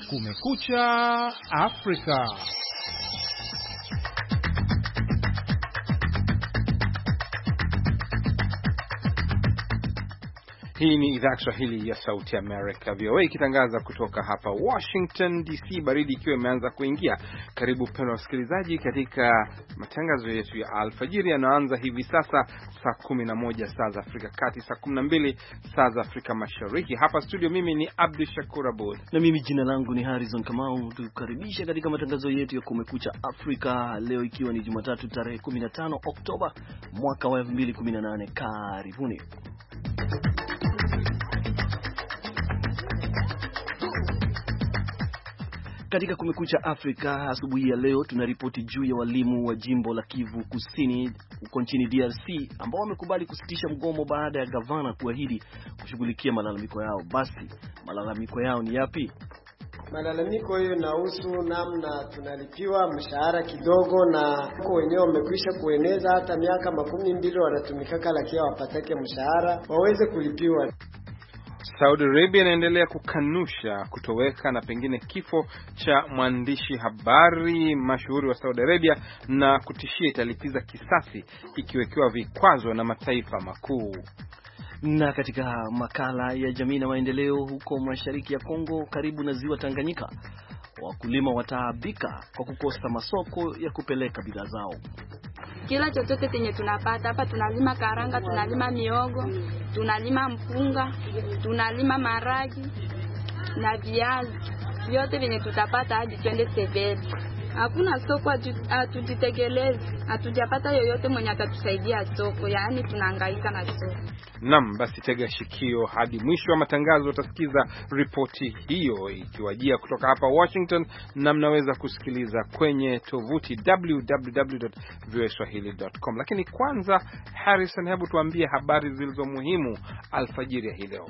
Kumekucha Afrika. Hii ni idhaa Kiswahili ya Sauti America, VOA, ikitangaza kutoka hapa Washington DC, baridi ikiwa imeanza kuingia. Karibu pendo wasikilizaji katika matangazo yetu ya alfajiri yanaanza hivi sasa saa 11 saa za Afrika Kati, saa 12 saa za Afrika Mashariki. Hapa studio mimi ni Abdul Shakur Abud. Na mimi jina langu ni Harrison Kamau. Tukukaribisha katika matangazo yetu ya Kumekucha Afrika leo ikiwa ni Jumatatu tarehe 15 Oktoba mwaka wa 2018. Karibuni. Katika Kumekucha Afrika asubuhi ya leo tunaripoti juu ya walimu wa jimbo la Kivu Kusini huko nchini DRC ambao wamekubali kusitisha mgomo baada ya gavana kuahidi kushughulikia malalamiko yao. Basi malalamiko yao ni yapi? Malalamiko hiyo inahusu namna tunalipiwa mshahara kidogo, na wenyewe wamekwisha kueneza hata miaka 12 wanatumikaka, lakini wapatake mshahara waweze kulipiwa. Saudi Arabia inaendelea kukanusha kutoweka na pengine kifo cha mwandishi habari mashuhuri wa Saudi Arabia na kutishia italipiza kisasi ikiwekewa vikwazo na mataifa makuu. Na katika makala ya jamii na maendeleo, huko mashariki ya Kongo karibu na ziwa Tanganyika, wakulima wataabika kwa kukosa masoko ya kupeleka bidhaa zao. Kila chochote tenye tunapata hapa, tunalima karanga, tunalima miogo, tunalima mpunga, tunalima maragi na viazi. Vyote venye tutapata hadi twende Seveli. Hakuna soko, hatujitegelezi, hatujapata yoyote mwenye atatusaidia soko, yaani tunahangaika na soko. Naam, basi tega shikio hadi mwisho wa matangazo utasikiza ripoti hiyo ikiwajia kutoka hapa Washington, na mnaweza kusikiliza kwenye tovuti www.voaswahili.com. Lakini kwanza, Harrison, hebu tuambie habari zilizo muhimu alfajiri hii leo.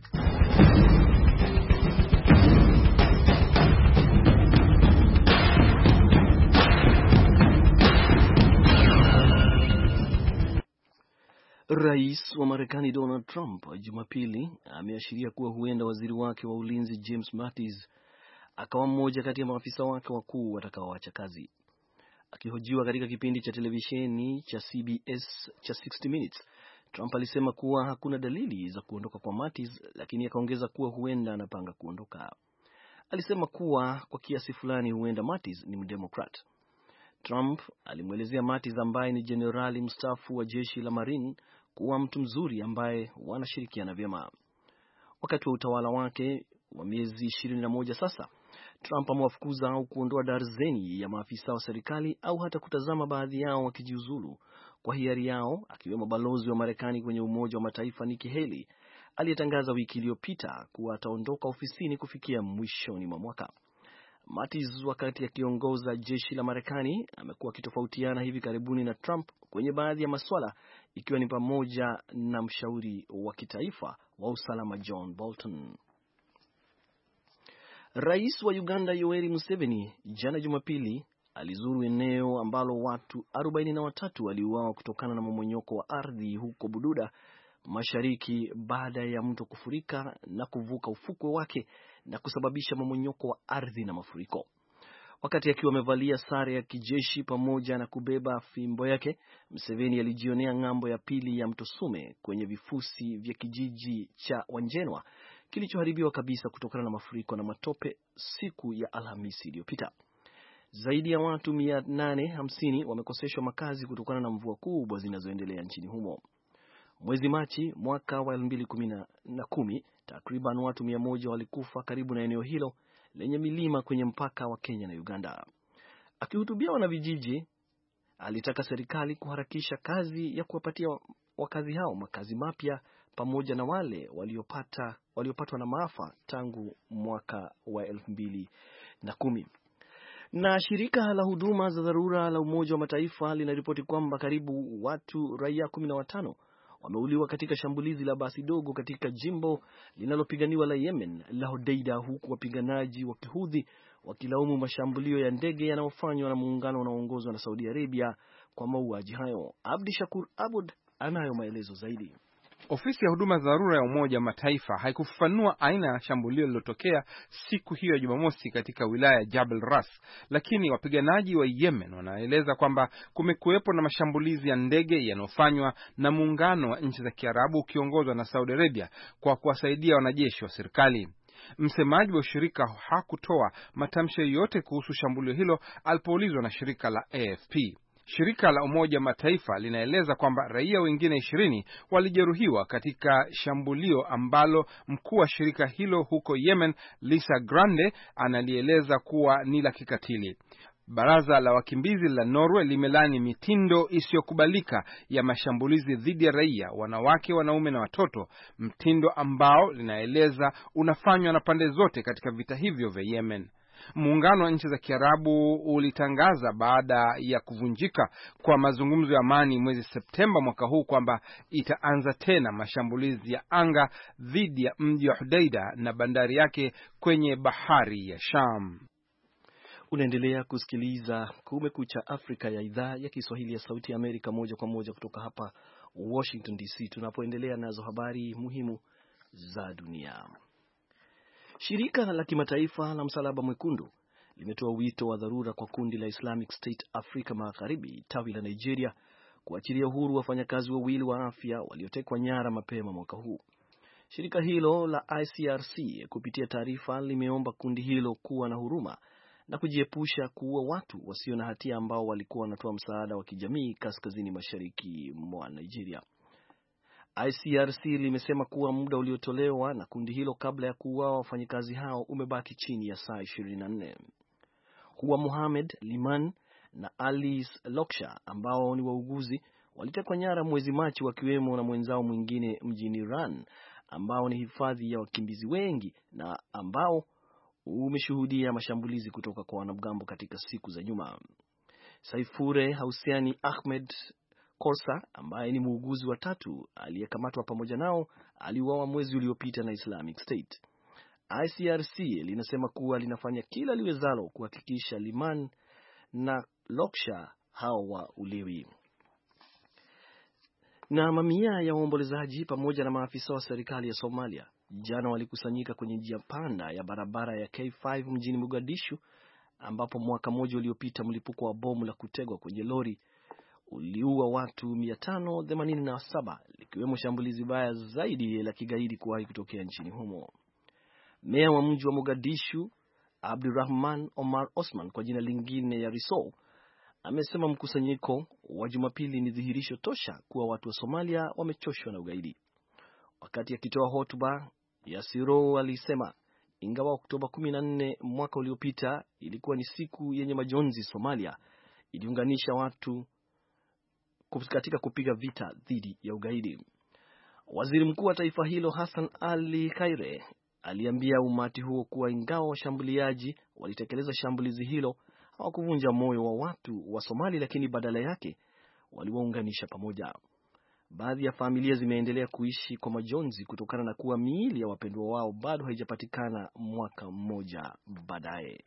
Rais wa Marekani Donald Trump Jumapili ameashiria kuwa huenda waziri wake wa ulinzi James Mattis akawa mmoja kati ya maafisa wake wakuu watakaoacha kazi. Akihojiwa katika kipindi cha televisheni cha CBS cha 60 Minutes, Trump alisema kuwa hakuna dalili za kuondoka kwa Mattis, lakini akaongeza kuwa huenda anapanga kuondoka. Alisema kuwa kwa kiasi fulani huenda Mattis ni mdemokrat. Trump alimwelezea Mattis ambaye ni jenerali mstaafu wa jeshi la Marine kuwa mtu mzuri ambaye wanashirikiana vyema. Wakati wa utawala wake wa miezi 21 sasa, Trump amewafukuza au kuondoa darzeni ya maafisa wa serikali au hata kutazama baadhi yao wakijiuzulu kwa hiari yao, akiwemo balozi wa Marekani kwenye Umoja wa Mataifa Nikki Haley aliyetangaza wiki iliyopita kuwa ataondoka ofisini kufikia mwishoni mwa mwaka. Mattis, wakati akiongoza jeshi la Marekani, amekuwa akitofautiana hivi karibuni na Trump kwenye baadhi ya masuala, ikiwa ni pamoja na mshauri wa kitaifa wa usalama John Bolton. Rais wa Uganda Yoweri Museveni jana Jumapili alizuru eneo ambalo watu 43 waliuawa kutokana na mmomonyoko wa ardhi huko Bududa mashariki baada ya mto kufurika na kuvuka ufukwe wake na kusababisha mmomonyoko wa ardhi na mafuriko. Wakati akiwa amevalia sare ya kijeshi pamoja na kubeba fimbo yake, Museveni alijionea ng'ambo ya pili ya mto Sume kwenye vifusi vya kijiji cha Wanjenwa kilichoharibiwa kabisa kutokana na mafuriko na matope siku ya Alhamisi iliyopita. Zaidi ya watu 850 wamekoseshwa makazi kutokana na mvua kubwa zinazoendelea nchini humo. Mwezi Machi mwaka wa 2010, takriban watu 100 walikufa karibu na eneo hilo lenye milima kwenye mpaka wa Kenya na Uganda. Akihutubia wanavijiji, alitaka serikali kuharakisha kazi ya kuwapatia wakazi hao makazi mapya pamoja na wale waliopatwa na maafa tangu mwaka wa 2010. Na shirika la huduma za dharura la Umoja wa Mataifa linaripoti kwamba karibu watu raia 15 wameuliwa katika shambulizi la basi dogo katika jimbo linalopiganiwa la Yemen la Hodeida, huku wapiganaji wa Kihudhi wakilaumu mashambulio ya ndege yanayofanywa na muungano unaoongozwa na Saudi Arabia kwa mauaji hayo. Abdi Shakur Abud anayo maelezo zaidi. Ofisi ya huduma za dharura ya Umoja wa Mataifa haikufafanua aina ya shambulio lililotokea siku hiyo ya Jumamosi katika wilaya ya Jabal Ras, lakini wapiganaji wa Yemen wanaeleza kwamba kumekuwepo na mashambulizi ya ndege yanayofanywa na muungano wa nchi za Kiarabu ukiongozwa na Saudi Arabia kwa kuwasaidia wanajeshi wa serikali. Msemaji wa shirika hakutoa matamshi yoyote kuhusu shambulio hilo alipoulizwa na shirika la AFP. Shirika la Umoja Mataifa linaeleza kwamba raia wengine 20 walijeruhiwa katika shambulio ambalo mkuu wa shirika hilo huko Yemen, Lisa Grande, analieleza kuwa ni la kikatili. Baraza la wakimbizi la Norway limelani mitindo isiyokubalika ya mashambulizi dhidi ya raia, wanawake, wanaume na watoto, mtindo ambao linaeleza unafanywa na pande zote katika vita hivyo vya Yemen. Muungano wa nchi za Kiarabu ulitangaza baada ya kuvunjika kwa mazungumzo ya amani mwezi Septemba mwaka huu kwamba itaanza tena mashambulizi ya anga dhidi ya mji wa Hudaida na bandari yake kwenye bahari ya Sham. Unaendelea kusikiliza Kumekucha Afrika ya idhaa ya Kiswahili ya Sauti ya Amerika moja kwa moja kutoka hapa Washington DC, tunapoendelea nazo habari muhimu za dunia. Shirika la kimataifa la Msalaba Mwekundu limetoa wito wa dharura kwa kundi la Islamic State Afrika Magharibi, tawi la Nigeria, kuachilia uhuru wafanyakazi wawili wa afya waliotekwa nyara mapema mwaka huu. Shirika hilo la ICRC kupitia taarifa limeomba kundi hilo kuwa na huruma na kujiepusha kuua watu wasio na hatia ambao walikuwa wanatoa msaada wa kijamii kaskazini mashariki mwa Nigeria. ICRC limesema kuwa muda uliotolewa na kundi hilo kabla ya kuuawa wafanyakazi hao umebaki chini ya saa 24. Huwa Mohamed Liman na Alice Loksha ambao ni wauguzi walitekwa nyara mwezi Machi wakiwemo na mwenzao mwingine mjini Ran ambao ni hifadhi ya wakimbizi wengi na ambao umeshuhudia mashambulizi kutoka kwa wanamgambo katika siku za nyuma. Saifure Hausiani Ahmed Korsa ambaye ni muuguzi wa tatu aliyekamatwa pamoja nao aliuawa mwezi uliopita na Islamic State. ICRC linasema kuwa linafanya kila liwezalo kuhakikisha Liman na Loksha hao wa ulewi. Na mamia ya waombolezaji pamoja na maafisa wa serikali ya Somalia jana walikusanyika kwenye njia panda ya barabara ya K5 mjini Mogadishu ambapo mwaka mmoja uliopita mlipuko wa bomu la kutegwa kwenye lori uliua watu 587 likiwemo shambulizi baya zaidi la kigaidi kuwahi kutokea nchini humo. Meya wa mji wa Mogadishu, Abdurrahman Omar Osman kwa jina lingine ya Riso, amesema mkusanyiko wa Jumapili ni dhihirisho tosha kuwa watu wa Somalia wamechoshwa na ugaidi. Wakati akitoa hotuba, Yasiro alisema ingawa Oktoba 14 mwaka uliopita ilikuwa ni siku yenye majonzi, Somalia iliunganisha watu katika kupiga vita dhidi ya ugaidi. Waziri mkuu wa taifa hilo Hassan Ali Khaire aliambia umati huo kuwa ingawa washambuliaji walitekeleza shambulizi hilo hawakuvunja moyo wa watu wa Somali, lakini badala yake waliwaunganisha pamoja. Baadhi ya familia zimeendelea kuishi kwa majonzi kutokana na kuwa miili ya wapendwa wao bado haijapatikana mwaka mmoja baadaye.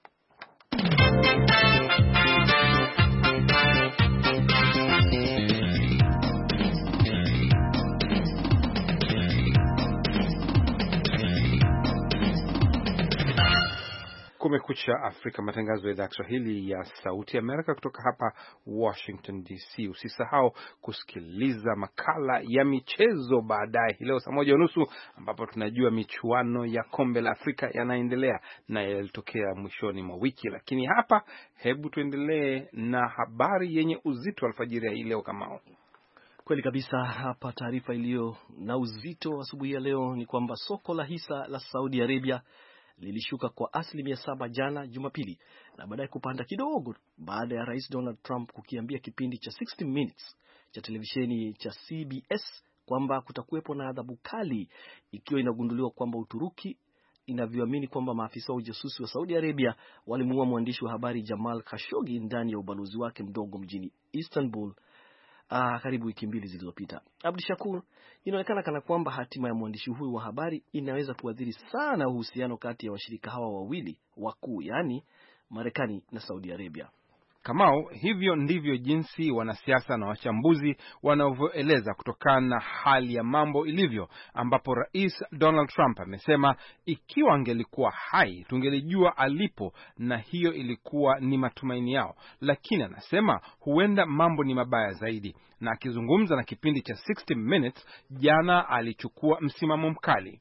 Kumekucha Afrika, matangazo ya idhaa ya Kiswahili ya Sauti Amerika kutoka hapa Washington DC. Usisahau kusikiliza makala ya michezo baadaye leo saa 1:30 ambapo tunajua michuano ya kombe la Afrika yanaendelea na yalitokea mwishoni mwa wiki. Lakini hapa hebu tuendelee na habari yenye uzito alfajiri ya leo. Kama kweli kabisa, hapa taarifa iliyo na uzito asubuhi ya leo ni kwamba soko la hisa la Saudi Arabia lilishuka kwa 7% jana Jumapili na baadaye kupanda kidogo baada ya Rais Donald Trump kukiambia kipindi cha 60 Minutes cha televisheni cha CBS kwamba kutakuwepo na adhabu kali ikiwa inagunduliwa kwamba Uturuki inavyoamini kwamba maafisa wa ujasusi wa Saudi Arabia walimuua mwandishi wa habari Jamal Khashoggi ndani ya ubalozi wake mdogo mjini Istanbul karibu wiki mbili zilizopita. Abdishakur, inaonekana kana kwamba hatima ya mwandishi huyu wa habari inaweza kuathiri sana uhusiano kati ya washirika hawa wawili wakuu, yani Marekani na Saudi Arabia. Kamau, hivyo ndivyo jinsi wanasiasa na wachambuzi wanavyoeleza kutokana na hali ya mambo ilivyo, ambapo Rais Donald Trump amesema ikiwa angelikuwa hai tungelijua alipo, na hiyo ilikuwa ni matumaini yao, lakini anasema huenda mambo ni mabaya zaidi. Na akizungumza na kipindi cha 60 Minutes jana, alichukua msimamo mkali.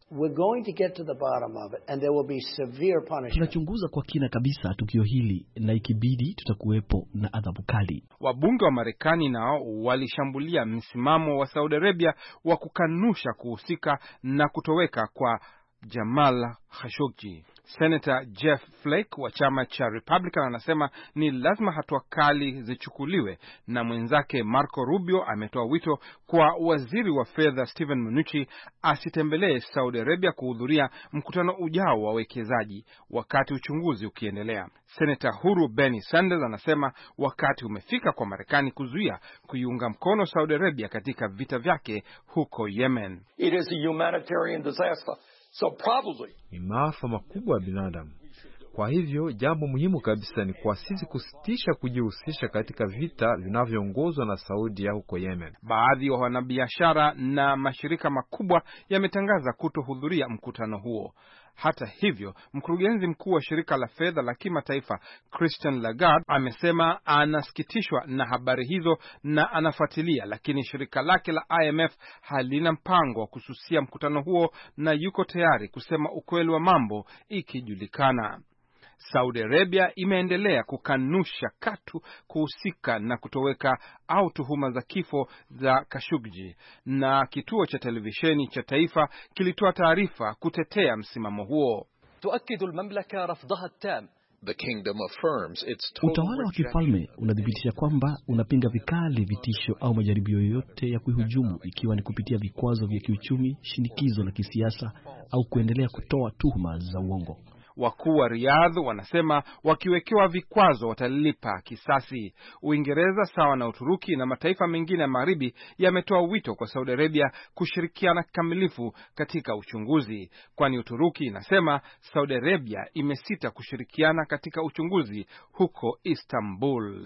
Tunachunguza kwa kina kabisa tukio hili, na ikibidi tutakuwepo na adhabu kali. Wabunge wa Marekani nao walishambulia msimamo wa Saudi Arabia wa kukanusha kuhusika na kutoweka kwa Jamal Khashoggi. Senator Jeff Flake wa chama cha Republican anasema ni lazima hatua kali zichukuliwe, na mwenzake Marco Rubio ametoa wito kwa waziri wa fedha Steven Mnuchin asitembelee Saudi Arabia kuhudhuria mkutano ujao wa wawekezaji wakati uchunguzi ukiendelea. Senator huru Bernie Sanders anasema wakati umefika kwa Marekani kuzuia kuiunga mkono Saudi Arabia katika vita vyake huko Yemen. It is a humanitarian disaster. So probably ni maafa makubwa ya binadamu. Kwa hivyo jambo muhimu kabisa ni kwa sisi kusitisha kujihusisha katika vita vinavyoongozwa na Saudia huko Yemen. Baadhi ya wanabiashara na mashirika makubwa yametangaza kutohudhuria mkutano huo. Hata hivyo, mkurugenzi mkuu wa shirika la fedha la kimataifa Christian Lagarde amesema anasikitishwa na habari hizo na anafuatilia, lakini shirika lake la IMF halina mpango wa kususia mkutano huo na yuko tayari kusema ukweli wa mambo ikijulikana. Saudi Arabia imeendelea kukanusha katu kuhusika na kutoweka au tuhuma za kifo za Khashoggi, na kituo cha televisheni cha taifa kilitoa taarifa kutetea msimamo huo. Tuakidu al-mamlaka rafdaha at-tam. The kingdom affirms its total utawala wa kifalme unadhibitisha kwamba unapinga vikali vitisho au majaribio yoyote ya kuihujumu, ikiwa ni kupitia vikwazo vya kiuchumi, shinikizo la kisiasa au kuendelea kutoa tuhuma za uongo. Wakuu wa Riyadh wanasema wakiwekewa vikwazo watalipa kisasi. Uingereza sawa na Uturuki na mataifa mengine ya Magharibi yametoa wito kwa Saudi Arabia kushirikiana kikamilifu katika uchunguzi, kwani Uturuki inasema Saudi Arabia imesita kushirikiana katika uchunguzi huko Istanbul.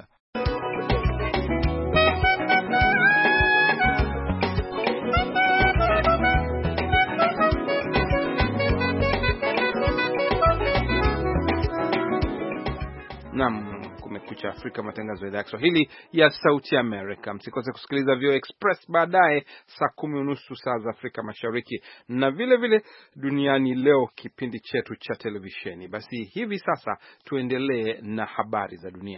Naam, Kumekucha Afrika, matangazo ya idhaa ya Kiswahili ya Sauti Amerika. Msikose kusikiliza VOA Express baadaye saa 10:30 saa za Afrika Mashariki, na vile vile Duniani Leo, kipindi chetu cha televisheni. Basi hivi sasa tuendelee na habari za dunia.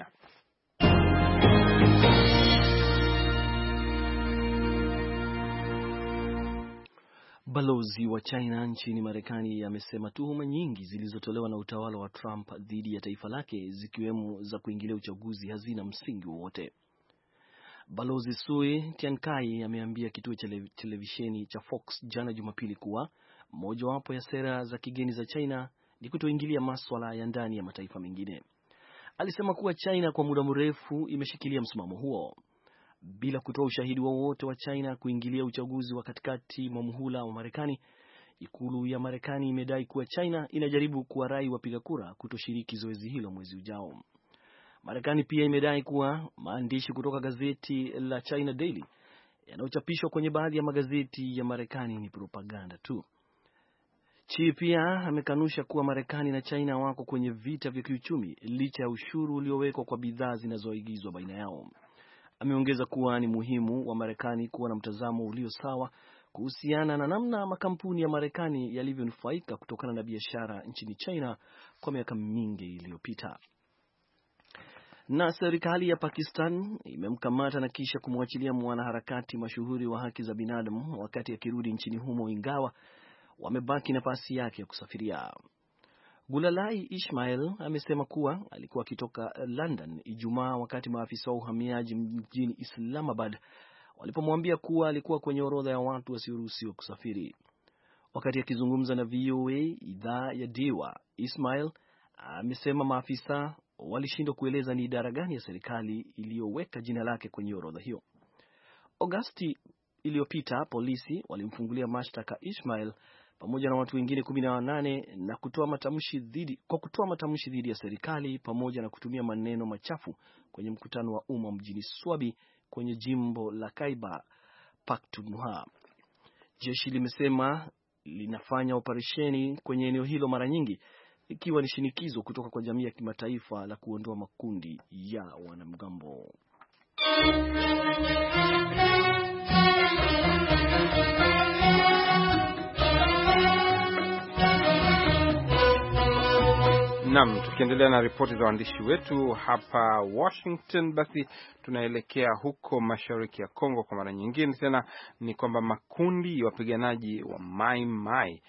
Balozi wa China nchini Marekani amesema tuhuma nyingi zilizotolewa na utawala wa Trump dhidi ya taifa lake, zikiwemo za kuingilia uchaguzi, hazina msingi wowote. Balozi Sui Tiankai ameambia kituo cha televisheni cha Fox jana Jumapili kuwa mojawapo ya sera za kigeni za China ni kutoingilia masuala ya ndani ya mataifa mengine. Alisema kuwa China kwa muda mrefu imeshikilia msimamo huo. Bila kutoa ushahidi wowote wa China kuingilia uchaguzi wa katikati mwa muhula wa Marekani, ikulu ya Marekani imedai kuwa China inajaribu kuwarai wapiga kura kutoshiriki zoezi hilo mwezi ujao. Marekani pia imedai kuwa maandishi kutoka gazeti la China Daily yanayochapishwa kwenye baadhi ya magazeti ya Marekani ni propaganda tu. Xi pia amekanusha kuwa Marekani na China wako kwenye vita vya kiuchumi licha ya ushuru uliowekwa kwa bidhaa zinazoagizwa baina yao. Ameongeza kuwa ni muhimu wa Marekani kuwa na mtazamo ulio sawa kuhusiana na namna makampuni ya Marekani yalivyonufaika kutokana na biashara nchini China kwa miaka mingi iliyopita. Na serikali ya Pakistan imemkamata na kisha kumwachilia mwanaharakati mashuhuri wa haki za binadamu wakati akirudi nchini humo, ingawa wamebaki nafasi yake ya kusafiria. Gulalai Ismail amesema kuwa alikuwa akitoka London Ijumaa wakati maafisa wa uhamiaji mjini Islamabad walipomwambia kuwa alikuwa kwenye orodha ya watu wasioruhusiwa kusafiri. Wakati akizungumza na VOA idhaa ya Dewa, Ismail amesema maafisa walishindwa kueleza ni idara gani ya serikali iliyoweka jina lake kwenye orodha hiyo. Agosti iliyopita polisi walimfungulia mashtaka Ismail pamoja na watu wengine 18 na kutoa matamshi dhidi ya serikali pamoja na kutumia maneno machafu kwenye mkutano wa umma mjini Swabi kwenye jimbo la Khyber Pakhtunkhwa. Jeshi limesema linafanya operesheni kwenye eneo hilo mara nyingi, ikiwa ni shinikizo kutoka kwa jamii ya kimataifa la kuondoa makundi ya wanamgambo. Naam, tukiendelea na ripoti za waandishi wetu hapa Washington, basi tunaelekea huko mashariki ya Kongo kwa mara nyingine tena. Ni kwamba makundi ya wapiganaji wa Mai Mai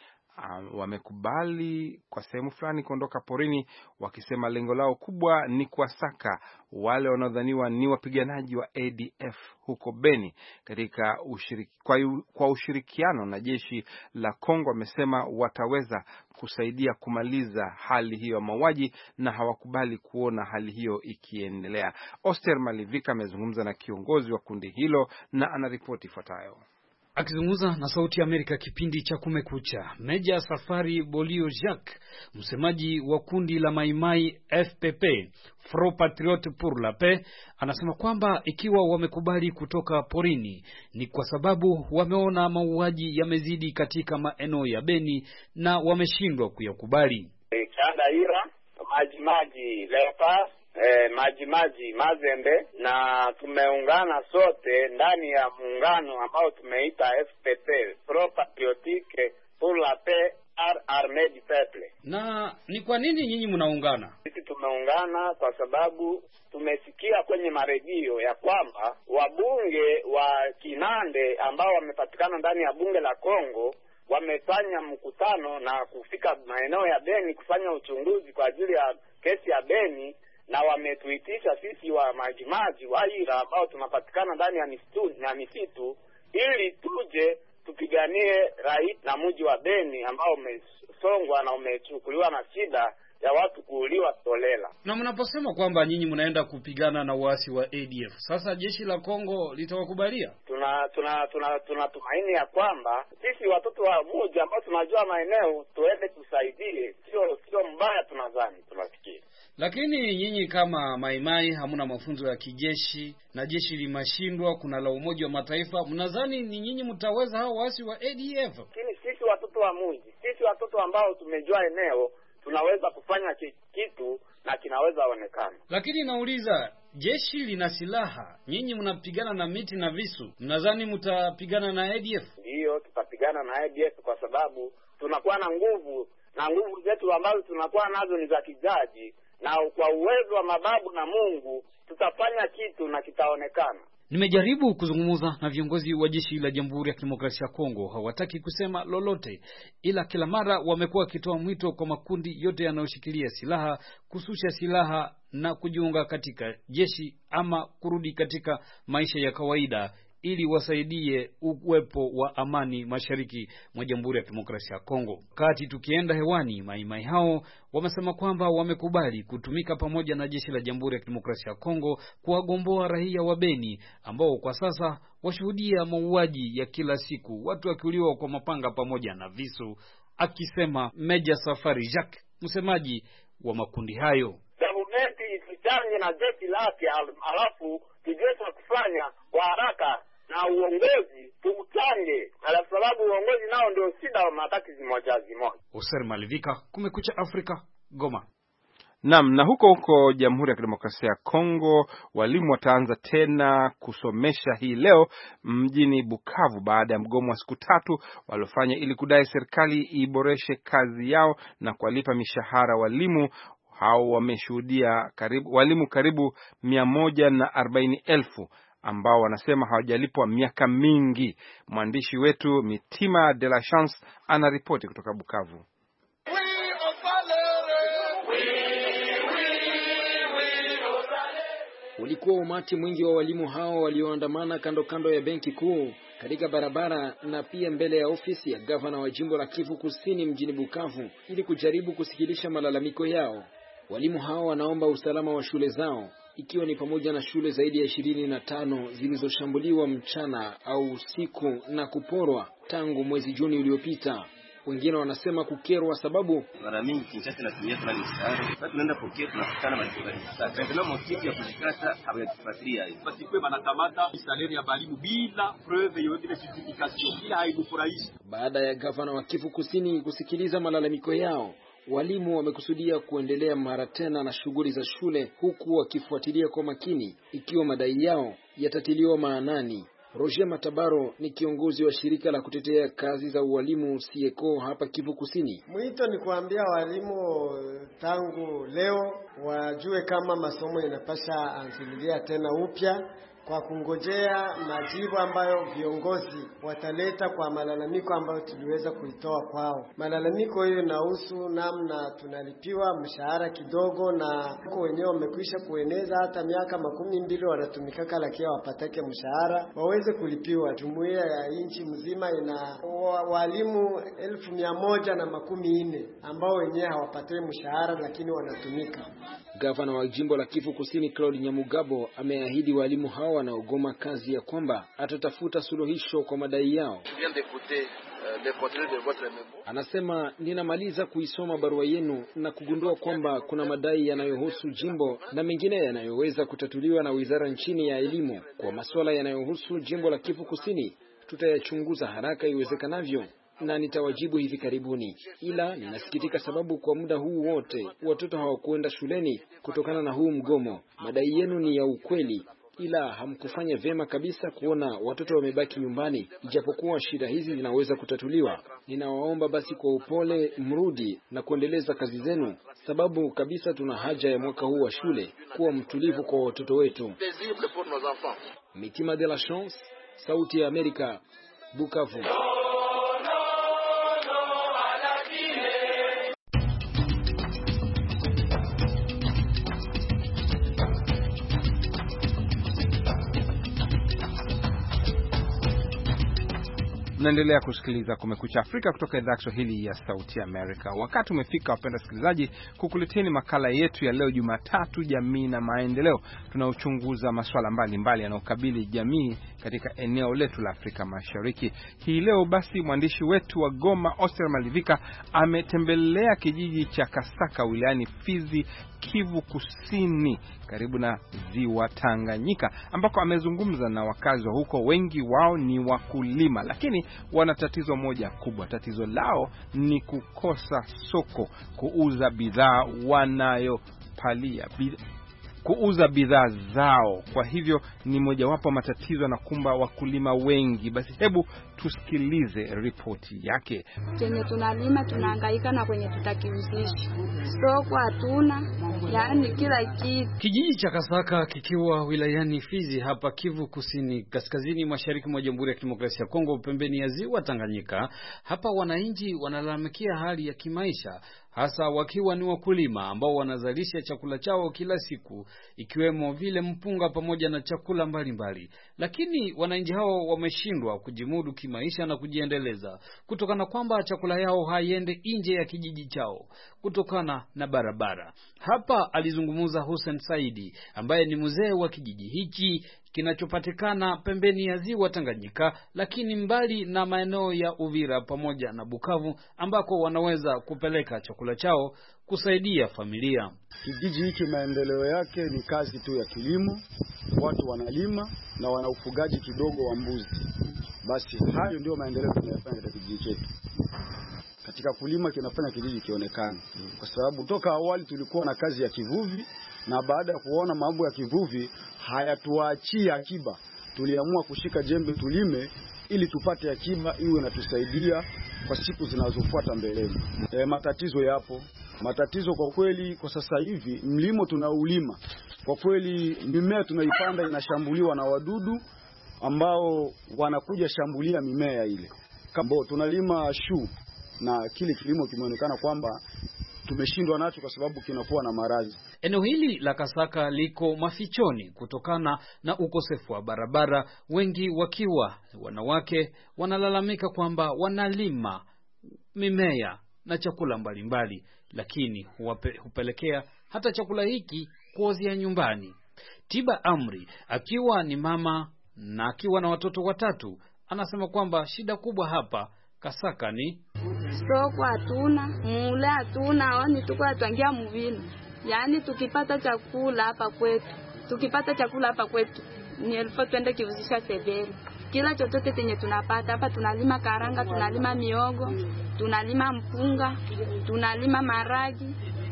wamekubali kwa sehemu fulani kuondoka porini, wakisema lengo lao kubwa ni kuwasaka wale wanaodhaniwa ni wapiganaji wa ADF huko Beni katika kwa ushirikiano na jeshi la Kongo. Wamesema wataweza kusaidia kumaliza hali hiyo ya mauaji na hawakubali kuona hali hiyo ikiendelea. Oster Malivika amezungumza na kiongozi wa kundi hilo na anaripoti ifuatayo. Akizungumza na Sauti ya Amerika kipindi cha Kumekucha, Meja Safari Bolio Jacques, msemaji wa kundi la Maimai FPP, Front Patriote pour la Paix, anasema kwamba ikiwa wamekubali kutoka porini ni kwa sababu wameona mauaji yamezidi katika maeneo ya Beni na wameshindwa kuyakubali. Chandaira, Majimaji, Lepa, Majimaji, Mazembe, na tumeungana sote ndani ya muungano ambao tumeita FPP, Front Patriotique pour la Paix Armée du Peuple. Na ni kwa nini nyinyi mnaungana? Sisi tumeungana kwa sababu tumesikia kwenye maredio ya kwamba wabunge wa Kinande ambao wamepatikana ndani ya bunge la Kongo wamefanya mkutano na kufika maeneo ya Beni kufanya uchunguzi kwa ajili ya kesi ya Beni, na wametuitisha sisi wa Majimaji Waira ambao tunapatikana ndani ya misitu ili tuje tupiganie raia na mji wa Beni ambao umesongwa na umechukuliwa na shida ya watu kuuliwa tolela. Na mnaposema kwamba nyinyi mnaenda kupigana na waasi wa ADF, sasa jeshi la Kongo litawakubalia? Tunatumaini ya kwamba sisi watoto wa mji ambao tunajua maeneo tuende tusaidie, sio mbaya tunafikiri. Lakini nyinyi kama Maimai hamuna mafunzo ya kijeshi na jeshi limashindwa, kuna la Umoja wa Mataifa, mnadhani ni nyinyi mtaweza hao waasi wa ADF? Lakini sisi watoto wa mji, sisi watoto ambao tumejua eneo, tunaweza kufanya kitu na kinaweza onekana. Lakini nauliza, jeshi lina silaha, nyinyi mnapigana na miti na visu, mnadhani mtapigana na ADF? Ndiyo, tutapigana na ADF kwa sababu tunakuwa na nguvu, na nguvu zetu ambazo tunakuwa nazo ni za kijaji, na kwa uwezo wa mababu na Mungu tutafanya kitu na kitaonekana. Nimejaribu kuzungumza na viongozi wa jeshi la Jamhuri ya Kidemokrasia ya Kongo, hawataki kusema lolote, ila kila mara wamekuwa wakitoa mwito kwa makundi yote yanayoshikilia silaha kususha silaha na kujiunga katika jeshi ama kurudi katika maisha ya kawaida ili wasaidie uwepo wa amani mashariki mwa Jamhuri ya Kidemokrasia ya Kongo. Kati tukienda hewani, Maimai hao wamesema kwamba wamekubali kutumika pamoja na jeshi la Jamhuri ya Kidemokrasia ya Kongo kuwagomboa raia wa Beni ambao kwa sasa washuhudia mauaji ya kila siku, watu wakiuliwa kwa mapanga pamoja na visu, akisema Meja Safari Jacques, msemaji wa makundi hayo. Government isichange na jeshi lake, alafu tujue kufanya kwa haraka na uongozi tuuchange, kwa sababu uongozi nao ndio shida wa mataki zimoja. Oser Malivika, Kumekucha Afrika, Goma. Naam, na huko Jamhuri ya Kidemokrasia ya Kongo, walimu wataanza tena kusomesha hii leo mjini Bukavu baada ya mgomo wa siku 3 waliofanya ili kudai serikali iboreshe kazi yao na kuwalipa mishahara walimu hao. Wameshuhudia walimu karibu 140,000 ambao wanasema hawajalipwa miaka mingi. Mwandishi wetu Mitima de la Chance anaripoti kutoka Bukavu. Ulikuwa umati mwingi wa walimu hao walioandamana kando ya benki kuu, katika barabara na pia mbele ya ofisi ya gavana wa jimbo la Kivu Kusini mjini Bukavu ili kujaribu kusikilisha malalamiko yao. Walimu hao wanaomba usalama wa shule zao, ikiwa ni pamoja na shule zaidi ya 25 zilizoshambuliwa mchana au usiku na kuporwa tangu mwezi Juni uliopita. Wengine wanasema kukerwa sababu mara mingi Kinshasa inatumia fulani mshahara. Sasa tunaenda pokea tunakutana malikani. Sasa ndio motivu ya kushikata hawatufuatilia hivi. Basi kwa banakamata salary ya balimu bila preuve yoyote ile justification. Bila haikufurahisha. Baada ya gavana wa Kivu Kusini kusikiliza malalamiko yao, walimu wamekusudia kuendelea mara tena na shughuli za shule huku wakifuatilia kwa makini ikiwa madai yao yatatiliwa maanani. Roger Matabaro ni kiongozi wa shirika la kutetea kazi za ualimu Sieko hapa Kivu Kusini. Mwito ni kuambia walimu tangu leo wajue kama masomo inapasha anzilia tena upya kwa kungojea majibu ambayo viongozi wataleta kwa malalamiko ambayo tuliweza kuitoa kwao. Malalamiko hiyo inahusu namna tunalipiwa mshahara kidogo, na huko wenyewe wamekwisha kueneza hata miaka 12 wanatumikaka lakini wapatake mshahara waweze kulipiwa. Jumuiya ya nchi mzima ina walimu 1140 ambao wenyewe hawapatei mshahara lakini wanatumika. Gavana wa jimbo la Kivu Kusini Claude Nyamugabo ameahidi walimu hao wanaogoma kazi ya kwamba atatafuta suluhisho kwa madai yao. Anasema, ninamaliza kuisoma barua yenu na kugundua kwamba kuna madai yanayohusu jimbo na mengine yanayoweza kutatuliwa na wizara nchini ya elimu. Kwa masuala yanayohusu jimbo la Kivu Kusini tutayachunguza haraka iwezekanavyo na nitawajibu hivi karibuni. Ila ninasikitika sababu kwa muda huu wote watoto hawakuenda shuleni kutokana na huu mgomo. Madai yenu ni ya ukweli, ila hamkufanya vyema kabisa kuona watoto wamebaki nyumbani ijapokuwa shida hizi zinaweza kutatuliwa. Ninawaomba basi kwa upole mrudi na kuendeleza kazi zenu, sababu kabisa tuna haja ya mwaka huu wa shule kuwa mtulivu kwa watoto wetu. Mitima de la Chance, Sauti ya Amerika, Bukavu. Naendelea kusikiliza Kumekucha Afrika kutoka idhaa ya Kiswahili ya Sauti Amerika. Wakati umefika, wapenda sikilizaji, kukuleteni makala yetu ya leo Jumatatu, jamii na maendeleo. Tunauchunguza masuala mbalimbali yanayokabili jamii katika eneo letu la Afrika Mashariki. Hii leo basi mwandishi wetu wa Goma Oster Malivika ametembelea kijiji cha Kasaka wilayani Fizi, Kivu Kusini, karibu na ziwa Tanganyika, ambako amezungumza na wakazi wa huko. Wengi wao ni wakulima, lakini wana tatizo moja kubwa. Tatizo lao ni kukosa soko kuuza bidhaa kuuza bidhaa zao. Kwa hivyo ni mojawapo matatizo na kumba wakulima wengi. Basi hebu tusikilize ripoti yake. Kwenye tunalima tunahangaika na kwenye tutakiuzisha. Soko hatuna, yaani kila kitu. Kijiji cha Kasaka kikiwa wilayani Fizi hapa Kivu Kusini, kaskazini mashariki mwa Jamhuri ya Kidemokrasia ya Kongo, pembeni ya ziwa Tanganyika. Hapa wananchi wanalalamikia hali ya kimaisha, hasa wakiwa ni wakulima ambao wanazalisha chakula chao kila siku, ikiwemo vile mpunga pamoja na chakula mbalimbali. Lakini wananchi hao wameshindwa kujimudu kimaisha na kujiendeleza kutokana kwamba chakula yao haiende nje ya kijiji chao kutokana na barabara. Hapa alizungumza Hussein Saidi ambaye ni mzee wa kijiji hiki kinachopatikana pembeni ya ziwa Tanganyika, lakini mbali na maeneo ya Uvira pamoja na Bukavu ambako wanaweza kupeleka chakula chao kusaidia familia. Kijiji hiki maendeleo yake ni kazi tu ya kilimo, watu wanalima na wana ufugaji kidogo wa mbuzi. Basi hayo ndio maendeleo tunayofanya katika kijiji chetu. Katika kulima kinafanya kijiji kionekane, kwa sababu toka awali tulikuwa na kazi ya kivuvi, na baada ya kuona mambo ya kivuvi hayatuachia akiba, tuliamua kushika jembe tulime ili tupate akiba iwe natusaidia kwa siku zinazofuata mbeleni. Matatizo yapo. Matatizo kwa kweli kwa sasa hivi mlimo tunaulima, kwa kweli mimea tunaipanda inashambuliwa na wadudu ambao wanakuja shambulia mimea ile. Kama tunalima shu na kile kilimo kimeonekana kwamba tumeshindwa nacho kwa sababu kinakuwa na maradhi. Eneo hili la Kasaka liko mafichoni kutokana na ukosefu wa barabara, wengi wakiwa wanawake wanalalamika kwamba wanalima mimea na chakula mbalimbali, lakini hupelekea hata chakula hiki kuozea nyumbani. Tiba Amri akiwa ni mama na akiwa na watoto watatu, anasema kwamba shida kubwa hapa Kasaka ni soko hatuna, mule hatuna, wani tuko atuangia muvini. Yaani tukipata chakula hapa kwetu ni elfu twende kivuzisha Sebele. Kila chochote tenye tunapata hapa, tunalima karanga, tunalima miogo, tunalima mpunga, tunalima maragi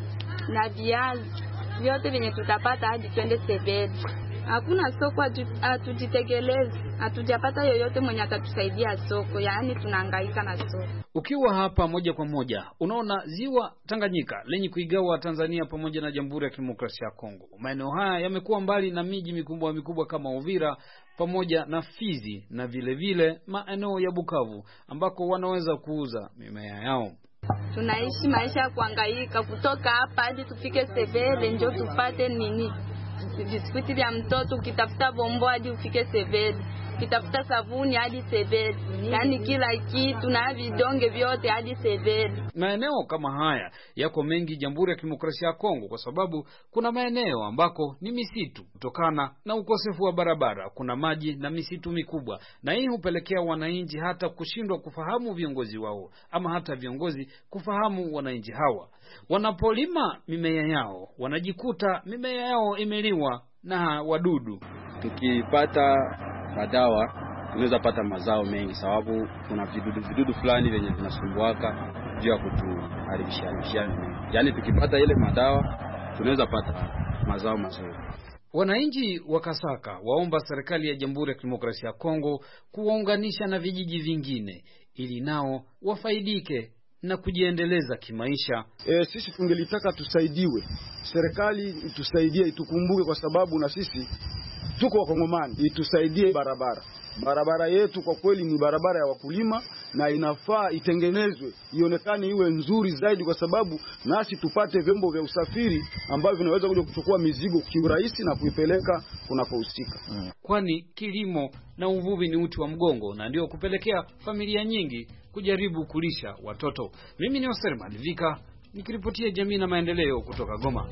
na viazi. Vyote venye tutapata hadi twende Sebele. Hakuna soko, hatujitegelezi, hatujapata yoyote mwenye atatusaidia soko, yaani tunahangaika na soko. Ukiwa hapa moja kwa moja unaona ziwa Tanganyika lenye kuigawa Tanzania pamoja na Jamhuri ya Kidemokrasia ya Kongo. Maeneo haya yamekuwa mbali na miji mikubwa kama Uvira pamoja na Fizi na vile maeneo ya Bukavu ambako wanaweza kuuza mimea yao. Tunaishi maisha ya kuhangaika kutoka hapa hadi tufike Sebele ndio tupate nini? Biskuti vya mtoto, ukitafuta bombo hadi ufike Sebele, ukitafuta sabuni hadi Sebele, yaani kila kitu na vidonge vyote hadi Sebele. Maeneo kama haya yako mengi Jamhuri ya Kidemokrasia ya Kongo, kwa sababu kuna maeneo ambako ni misitu kutokana na ukosefu wa barabara, kuna maji na misitu mikubwa, na hii hupelekea wananchi hata kushindwa kufahamu viongozi wao ama hata viongozi kufahamu wananchi hawa. Wanapolima mimea yao wanajikuta mimea yao imeliwa na wadudu. Tukipata madawa tunaweza pata mazao mengi, sababu kuna vidudu fulani venye vinasumbuaka juu ya kutuharibisha. Yaani tukipata ile madawa tunaweza pata mazao mazuri. Wananchi wa Kasaka waomba serikali ya Jamhuri ya Kidemokrasia ya Kongo kuwaunganisha na vijiji vingine ili nao wafaidike na kujiendeleza kimaisha. Sisi tungelitaka tusaidiwe. Serikali itusaidie, itukumbuke, kwa sababu na sisi tuko Wakongomani. Itusaidie barabara yetu kwa kweli ni barabara ya wakulima, na inafaa itengenezwe ionekane iwe nzuri zaidi, kwa sababu nasi tupate vyombo vya usafiri ambavyo vinaweza kuja kuchukua mizigo kiurahisi na kuipeleka kunapohusika. Kwani kilimo na uvuvi ni uti wa mgongo, na ndio kupelekea familia nyingi kujaribu kulisha watoto. Mimi ni Oser Malivika nikiripotia Jamii na Maendeleo kutoka Goma.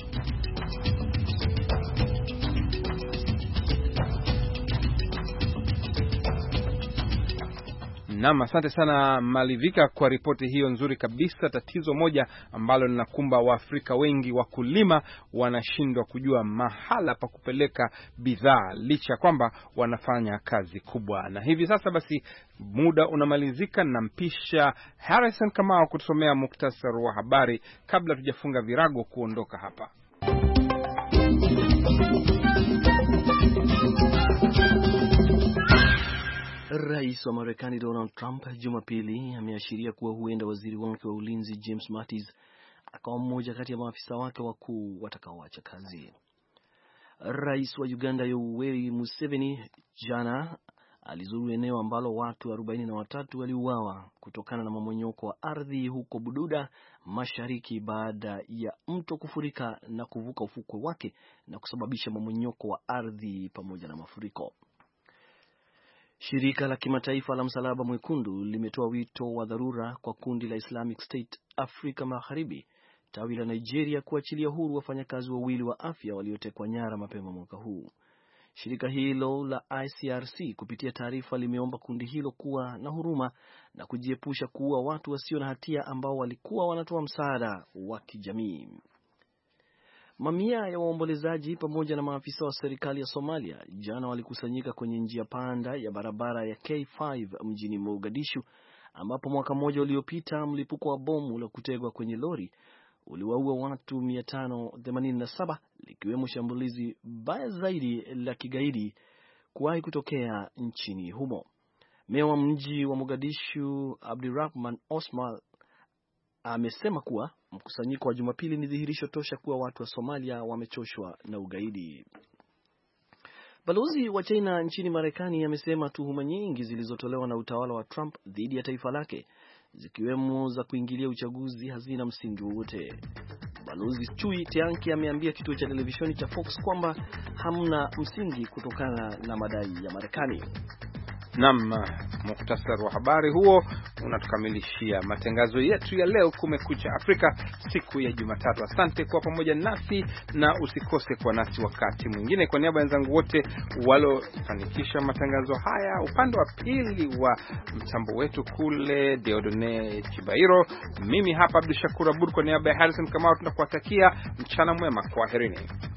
Naam, asante sana Malivika kwa ripoti hiyo nzuri kabisa. Tatizo moja ambalo linakumba Waafrika wengi, wakulima wanashindwa kujua mahala pa kupeleka bidhaa licha kwamba wanafanya kazi kubwa. Na hivi sasa basi muda unamalizika, na mpisha Harrison Kamau kutusomea muktasari wa habari kabla tujafunga virago kuondoka hapa. Rais wa Marekani Donald Trump Jumapili ameashiria kuwa huenda waziri wake wa ulinzi James Mattis akawa mmoja kati ya maafisa wake wakuu watakaoacha kazi. Rais wa Uganda Yoweri Museveni jana alizuru eneo ambalo watu 43 waliuawa kutokana na mmomonyoko wa ardhi huko Bududa Mashariki baada ya mto kufurika na kuvuka ufukwe wake na kusababisha mmomonyoko wa ardhi pamoja na mafuriko. Shirika la kimataifa la Msalaba Mwekundu limetoa wito wa dharura kwa kundi la Islamic State Afrika Magharibi, tawi la Nigeria, kuachilia huru wafanyakazi wawili wa afya waliotekwa nyara mapema mwaka huu. Shirika hilo la ICRC kupitia taarifa limeomba kundi hilo kuwa na huruma na kujiepusha kuua watu wasio na hatia ambao walikuwa wanatoa msaada wa kijamii. Mamia ya waombolezaji pamoja na maafisa wa serikali ya Somalia jana walikusanyika kwenye njia panda ya barabara ya K5 mjini Mogadishu, ambapo mwaka mmoja uliopita mlipuko wa bomu la kutegwa kwenye lori uliwaua watu 587, likiwemo shambulizi baya zaidi la kigaidi kuwahi kutokea nchini humo. Meya wa mji wa Mogadishu Abdirahman Osman amesema kuwa mkusanyiko wa Jumapili ni dhihirisho tosha kuwa watu wa Somalia wamechoshwa na ugaidi. Balozi wa China nchini Marekani amesema tuhuma nyingi zilizotolewa na utawala wa Trump dhidi ya taifa lake, zikiwemo za kuingilia uchaguzi, hazina msingi wowote. Balozi Chui Tianki ameambia kituo cha televisheni cha Fox kwamba hamna msingi kutokana na madai ya Marekani. Naam, muktasari wa habari huo unatukamilishia matangazo yetu ya leo Kumekucha Afrika siku ya Jumatatu. Asante kwa pamoja nasi na usikose kwa nasi wakati mwingine. Kwa niaba ya wenzangu wote waliofanikisha matangazo haya, upande wa pili wa mtambo wetu kule Deodone Chibairo, mimi hapa Abdul Shakur Abud kwa niaba ya Harrison Kamau tunakuwatakia mchana mwema. Kwaherini.